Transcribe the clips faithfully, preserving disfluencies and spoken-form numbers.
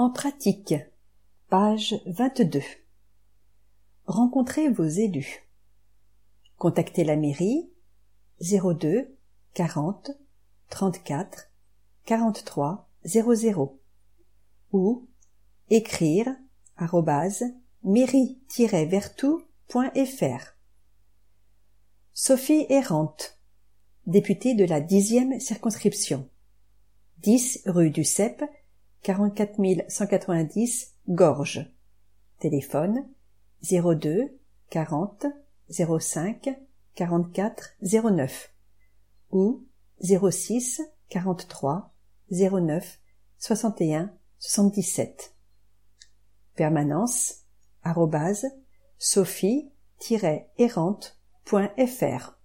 En pratique, page vingt-deux. Rencontrez vos élus. Contactez la mairie zéro deux quarante trente-quatre quarante-trois zéro zéro ou écrire arobase mairie-vertou point fr. Sophie Errante, députée de la dixième circonscription, dix rue du Cep, quarante-quatre mille cent quatre-vingt-dix Gorges. Téléphone zéro deux quarante zéro cinq quarante-quatre zéro neuf ou zéro six quarante-trois zéro neuf soixante et un soixante-dix-sept. Permanence arobase sophie-errante point fr.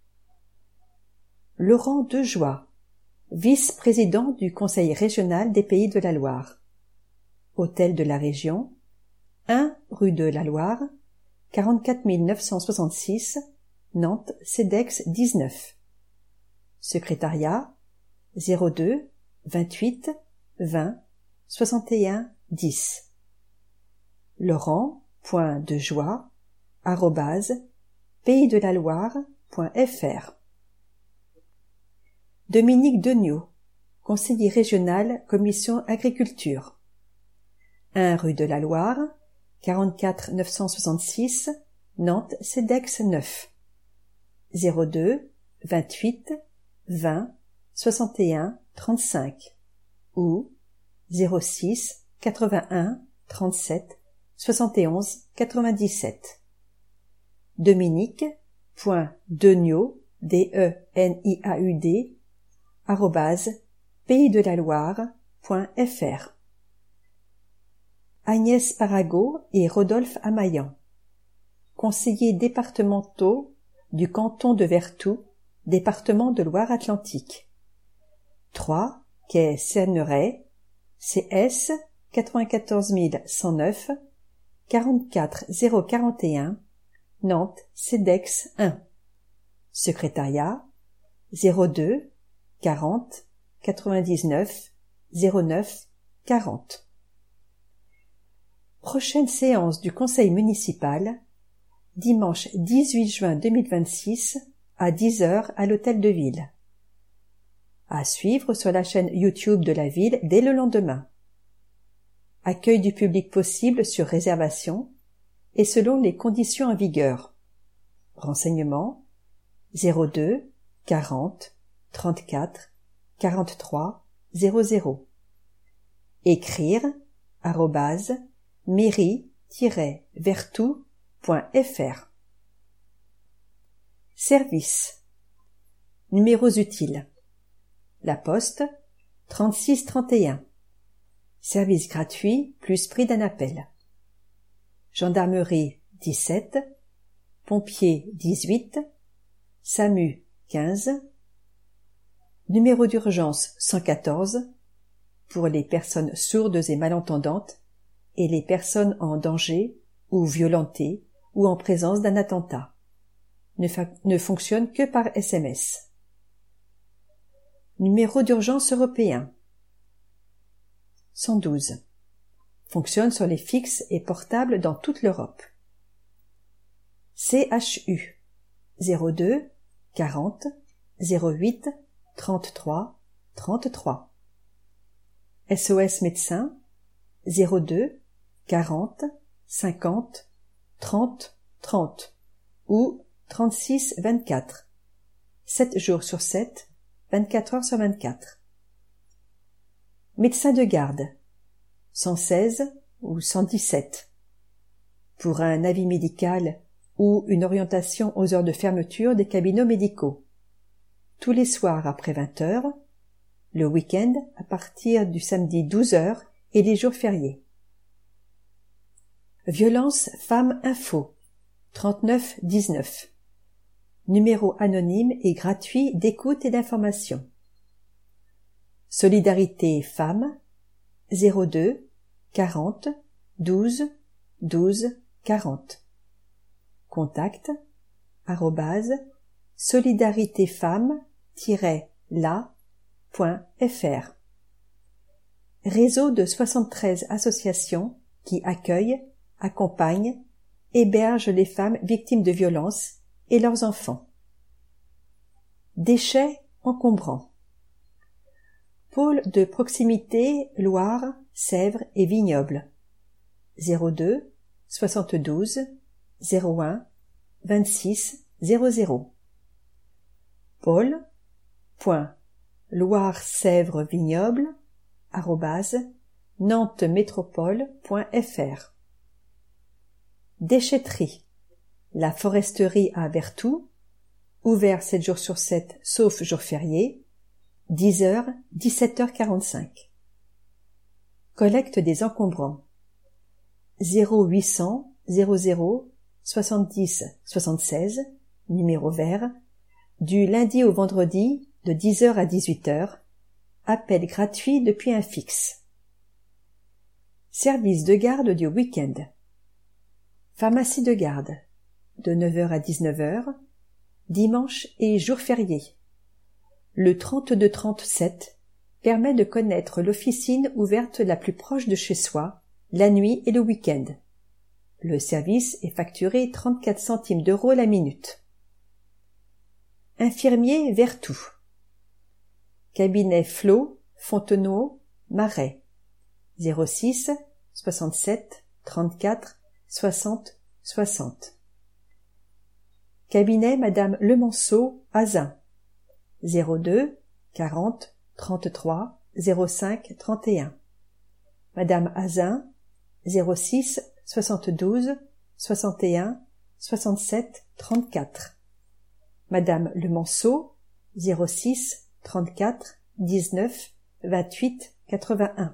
Laurent Dejoie, vice-président du Conseil régional des Pays de la Loire. Hôtel de la Région, un rue de la Loire, quarante-quatre mille neuf cent soixante-six, Nantes, Cedex dix-neuf. Secrétariat zéro deux vingt-huit vingt soixante et un dix. Laurent.dejoie arobase paysdelaloire point fr. Dominique Degnaud, conseiller régional, commission agriculture. un rue de la Loire, quarante-quatre neuf cent soixante-six, Nantes, Cedex neuf. zéro deux vingt-huit vingt soixante et un trente-cinq ou zéro six quatre-vingt-un trente-sept soixante et onze quatre-vingt-dix-sept. Dominique.Degnaud, D E N I A U D, arobase paysdelaloire point fr. Agnès Parago et Rodolphe Amaillan, conseillers départementaux du canton de Vertou, département de Loire-Atlantique. trois quai Cerneret, C S quatre-vingt-quatorze mille cent neuf, quarante-quatre zéro quarante et un, Nantes, Cedex un. Secrétariat zéro deux quarante quatre-vingt-dix-neuf zéro neuf quarante. Prochaine séance du Conseil municipal, dimanche dix-huit juin deux mille vingt-six à dix heures à l'Hôtel de Ville. À suivre sur la chaîne YouTube de la ville dès le lendemain. Accueil du public possible sur réservation et selon les conditions en vigueur. Renseignements zéro deux quarante trente-quatre quarante-trois zéro zéro. Écrire arobase mairie-vertou point fr. Service. Numéros utiles. La Poste trente-six trente et un. Service gratuit plus prix d'un appel. Gendarmerie dix-sept, pompiers dix-huit, SAMU quinze, numéro d'urgence cent quatorze pour les personnes sourdes et malentendantes et les personnes en danger ou violentées ou en présence d'un attentat. Ne, fa- ne fonctionne que par S M S. Numéro d'urgence européen cent douze. Fonctionne sur les fixes et portables dans toute l'Europe. C H U zéro deux quarante zéro huit trente-trois trente-trois. S O S médecin zéro deux quarante cinquante trente trente ou trente-six vingt-quatre. sept jours sur sept, vingt-quatre heures sur vingt-quatre. Médecin de garde cent seize ou cent dix-sept. Pour un avis médical ou une orientation aux heures de fermeture des cabinets médicaux. Tous les soirs après vingt heures, le week-end à partir du samedi douze heures et les jours fériés. Violence Femmes Info trente-neuf dix-neuf. Numéro anonyme et gratuit d'écoute et d'information. Solidarité Femmes zéro deux quarante douze douze quarante. Contact arobase solidaritéfemmes tiret la point fr. réseau de soixante-treize associations qui accueillent, accompagnent, hébergent les femmes victimes de violences et leurs enfants. Déchets encombrants. Pôle de proximité Loire, Sèvres et Vignoble. zéro deux soixante-douze zéro un vingt-six zéro zéro. Pôle point Loire Sèvres Vignoble arrobase nantes métropole point f r. Déchetterie. La foresterie à Vertou, ouvert sept jours sur sept sauf jour férié, dix heures dix-sept heures quarante-cinq. Collecte des encombrants. zéro huit cents zéro zéro soixante-dix soixante-seize, numéro vert, du lundi au vendredi de dix heures à dix-huit heures, appel gratuit depuis un fixe. Service de garde du week-end. Pharmacie de garde, de neuf heures à dix-neuf heures, dimanche et jour férié. Le trente-deux trente-sept permet de connaître l'officine ouverte la plus proche de chez soi, la nuit et le week-end. Le service est facturé trente-quatre centimes d'euros la minute. Infirmier Vertou. Cabinet Flo, Fontenot, Marais. zéro six soixante-sept trente-quatre soixante soixante. Cabinet Madame Lemonceau, Azin. zéro deux quarante trente-trois zéro cinq trente et un. Madame Azin, zéro six soixante-douze soixante et un soixante-sept trente-quatre. Madame Lemonceau, zéro six trente-quatre dix-neuf vingt-huit quatre-vingt-un.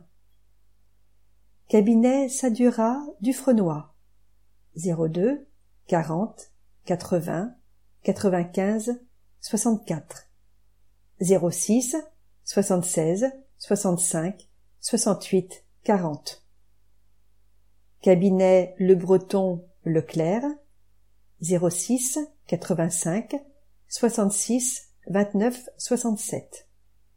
Cabinet Sadura Dufrenois, zéro deux quarante quatre-vingts quatre-vingt-quinze soixante-quatre. zéro six soixante-seize soixante-cinq soixante-huit quarante. Cabinet Le Breton Leclerc, zéro six quatre-vingt-cinq soixante-six vingt-neuf soixante-sept.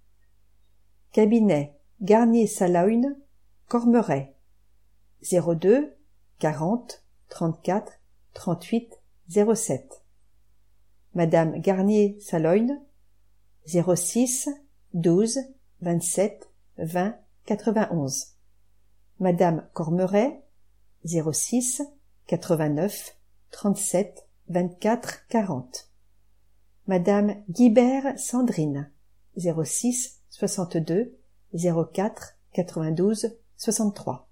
Cabinet Garnier Salaune, Cormeret, zéro deux quarante trente-quatre trente-huit zéro sept. Madame Garnier Salaune, zéro six douze vingt-sept vingt quatre-vingt-onze. Madame Cormeret, zéro six quatre-vingt-neuf trente-sept vingt-quatre quarante. Madame Guibert Sandrine, zéro six soixante-deux zéro quatre quatre-vingt-douze soixante-trois.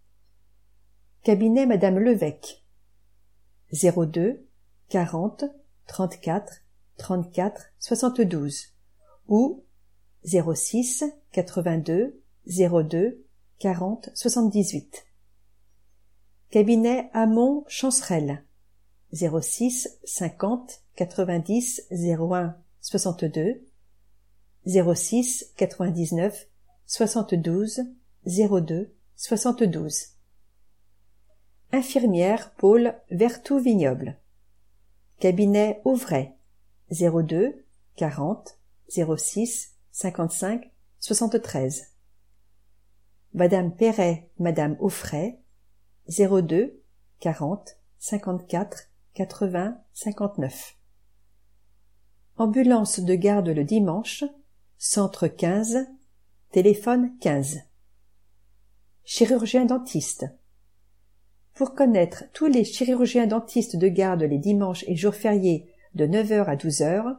Cabinet Madame Levesque, zéro deux quarante trente-quatre trente-quatre soixante-douze ou zéro six quatre-vingt-deux zéro deux quarante soixante-dix-huit. Cabinet Hamon Chancerelle, zéro six cinquante quatre-vingt-dix zéro un soixante-deux, zéro six quatre-vingt-dix-neuf soixante-douze zéro deux soixante-douze. Infirmière Pôle Vertou Vignoble. Cabinet Auvray, zéro deux quarante zéro six cinquante-cinq soixante-treize. Madame Perret, Madame Offray, zéro deux quarante cinquante-quatre quatre-vingts cinquante-neuf. Ambulance de garde le dimanche, centre quinze, téléphone quinze. Chirurgien dentiste. Pour connaître tous les chirurgiens dentistes de garde les dimanches et jours fériés de neuf heures à douze heures,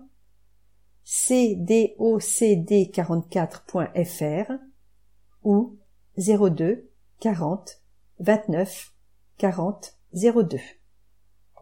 c d o c d quarante-quatre point f r ou zéro deux quarante vingt-neuf quarante zéro deux.